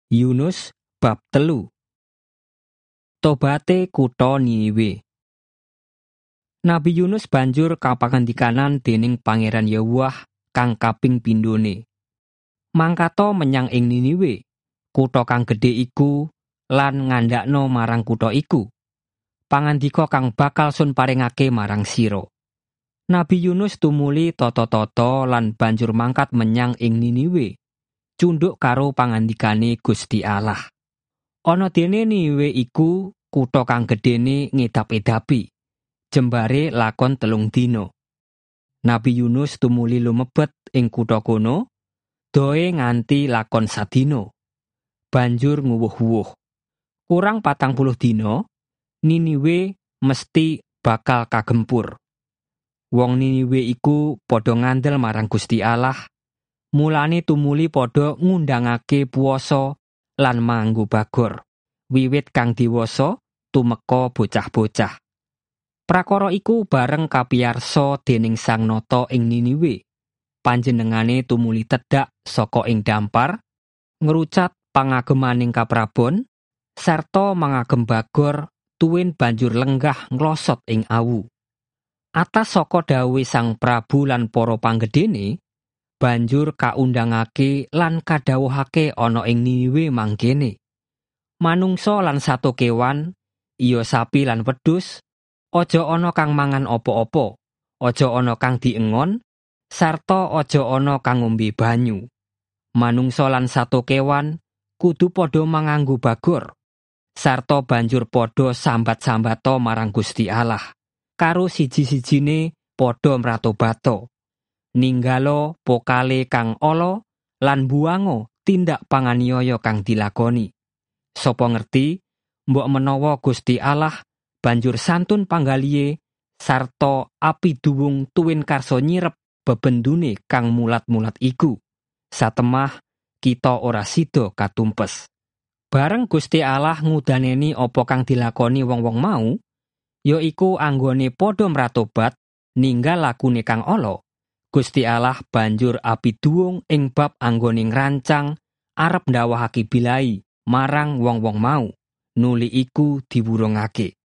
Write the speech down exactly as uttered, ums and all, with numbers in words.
Yunus bab telu. Tobate kutha Niniwe. Nabi Yunus banjur kapangandikanan dening Pangeran Yahweh kang kaping pindhone. Mangkato menyang ing Niniwe, kutha kang gedhe iku, lan ngandhakno marang kutha iku pangandika kang bakal sun paringake marang sira. Nabi Yunus tumuli tata-tata lan banjur mangkat menyang ing Niniwe, cundhuk karo pangandikane Gusti Allah. Ana dene Niniwe iku kutha kang gedhene ngedap-edapi, jembare lakon telung dina. Nabi Yunus tumuli lumebet ing kutha kono, doe nganti lakon sadina. Banjur nguwuh-uwuh. Kurang patang puluh dina, Niniwe mesti bakal kagempur. Wong Niniwe iku padha ngandel marang Gusti Allah, mulane tumuli padha ngundangake puasa lan manganggo bagor, wiwit kang diwasa tumeka bocah-bocah. Prakara iku bareng kapiyarsa dening Sang Nata ing Niniwe. Panjenengane tumuli tedhak saka ing dampar, ngrucat pangagemaning kaprabon, sarta mangagem bagor tuwin banjur lenggah nglosot ing awu. Atas saka dawuhe Sang Prabu lan para panggedhene, banjur kaundangake lan kadhawuhake ana ing Niniwe mangkene. Manungsa lan sato kewan, iya sapi lan wedhus, aja ana kang mangan apa-apa, aja ana kang diengon, sarta aja ana kang ngombe banyu. Manungsa lan sato kewan kudu padha manganggo bagor, sarta banjur padha sambat-sambato marang Gusti Allah, karo siji-sijine padha mratobato, ninggalo pokale kang ala lan buango tindak panganiaya kang dilakoni. Sapa ngerti, mbok menawa Gusti Allah banjur santun panggalihe sarta api duwung tuwin karsa nyirep bebendune kang mulat-mulat iku, satemah kita ora sida katumpes. Bareng Gusti Allah ngudaneni apa kang dilakoni wong-wong mau, ya iku anggone padha mratobat ninggal lakune kang ala, Gusti Allah banjur api duwung ing bab anggone ngrancang arep ndawahake bilai marang wong-wong mau, nuli iku diwurungake.